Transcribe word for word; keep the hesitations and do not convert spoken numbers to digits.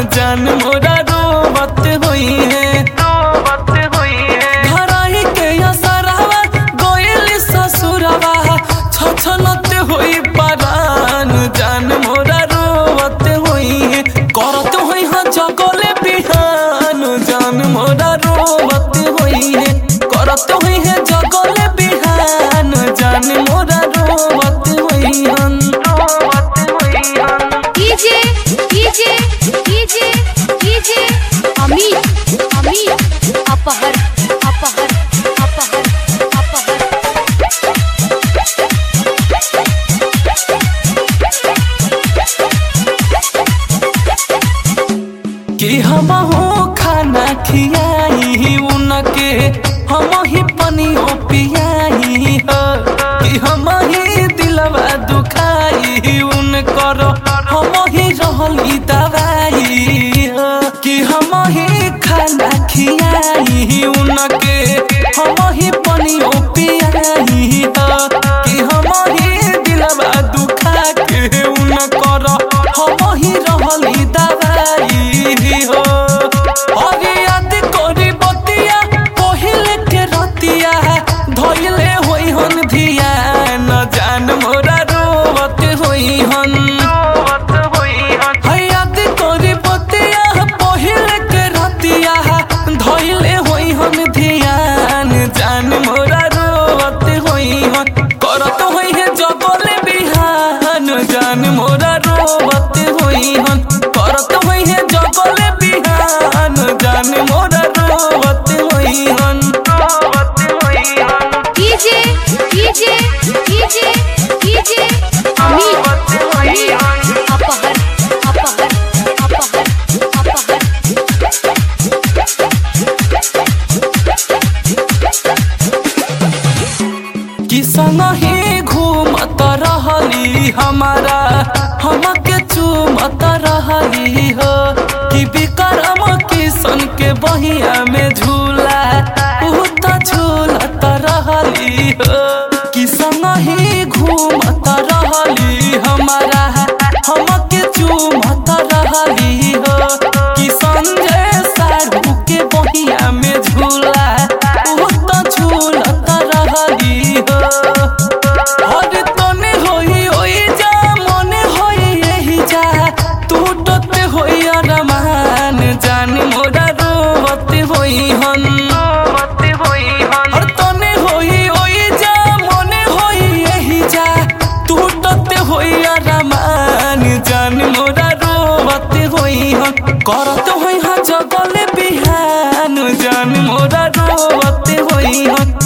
जान मोरा रोवत होई है रोवत होई है घराई के असरवा गोइल ससुरवा छछनत होई परान जान मोरा रोवत होई है करत होई ह जगले बिहान जान मोरा रोवत होई है करत होई है जगले बिहान जान मोरा रोवत होई हन रोवत होई हन DJ DJ DJ DJ Amit Amit अपहर अपहर अपहर अपहर कि हम हो खाना खियाई उनके हम ही पनियो पियाई हो कि हम ही दिलवा दुखाई उनकर हम ही रहली दवाई हो कि हम ही खाना खियाई उनके हम ही पनियो पियाई हो कि हम ही दिलवा दुखा के उनकर हम ही रहली दवाई हो और याद करी बतिया पहिले के रतिया धइले होई हन धिया न जान मोरा रोवत होई हन रोवत होई हन याद करी बतिया पहिले के रतिया धइले होई हन धिया न जान मोरा रोवत होई हन करत होई है जगले बिहान जान मोरा रोवत होई हन करत होई है जगले बिहान जान मोरा रोवत होई हन रोवत होई हन DJ DJ DJ DJ Amit Amit अपहर अपहर अपहर अपहर कि संग ही घूमत रहली हमारा हमके चूमत रहली हो कि विक्रम किशन के बहिया में झूला उ त झूलत रहली हो कि संग ही घूमत रहली हमारा हमके चूमत रहली हो कि संजय साधु के बहिया में झूला उ त झूलत रहली हो और तने होई ओई जा मने होई यही जा टूटत होई अरमान जान मोरा रोवत होई हन रोवत होई हन और तने होई ओई जा मने होई यही जा टूटत होई अरमान जान मोरा रोवत होई हन करत होई ह जगले बिहान जान मोरा रोवत होई हन